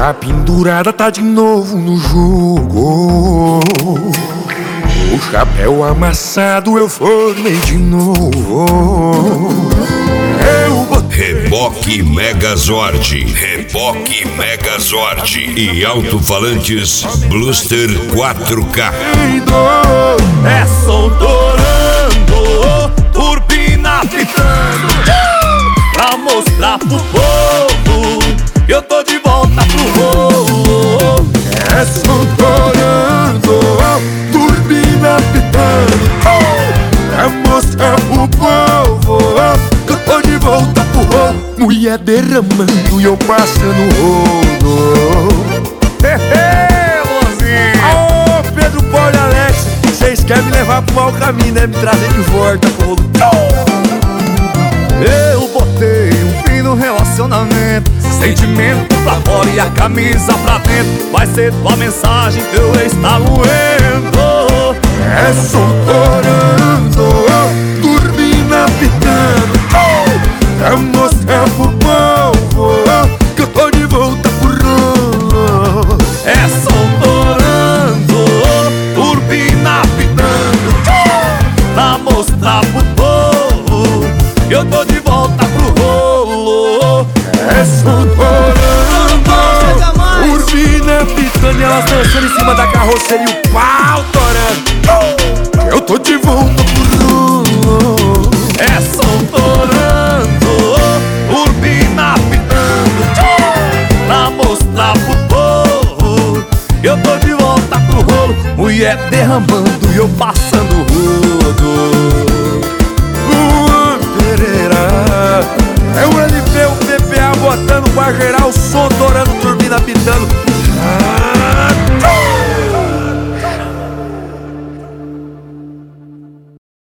Tá pendurada, tá de novo no jogo. O chapéu amassado eu formei de novo. Eu botei Reboque Megazord, Reboque Megazord e alto-falantes Bluster 4K. É som torando, turbina pitando, pra mostrar pro povo que eu tô de volta pro rolo. É som torando, turbina pitando, pra mostrar pro povo que eu tô de volta pro rolo. Mulher derramando e eu passando rolo. Aô, Pedro, Paulo e Alex, vocês querem me levar pro mau caminho, né? Me trazer de volta pro rolo. Eu botei um fim no relacionamento, sentimento pra fora e a camisa pra dentro. Vai ser tua mensagem, teu ex tá moendo. É som torando, turbina pitando, pra mostrar pro povo que eu tô de volta pro rolo. É som torando, turbina pitando, pra mostrar pro povo que eu tô de volta pro rolo. É som torando, turbina pitando e elas dançando em cima da carroceria e o pau torando. Eu tô de volta pro rolo. É som torando, turbina pitando, pra mostrar pro povo que eu tô de volta pro rolo. Mulher derramando e eu passando rodo. Luan Pereira, é o LP, o PPA botando pra gerar o som torando, turbina pitando.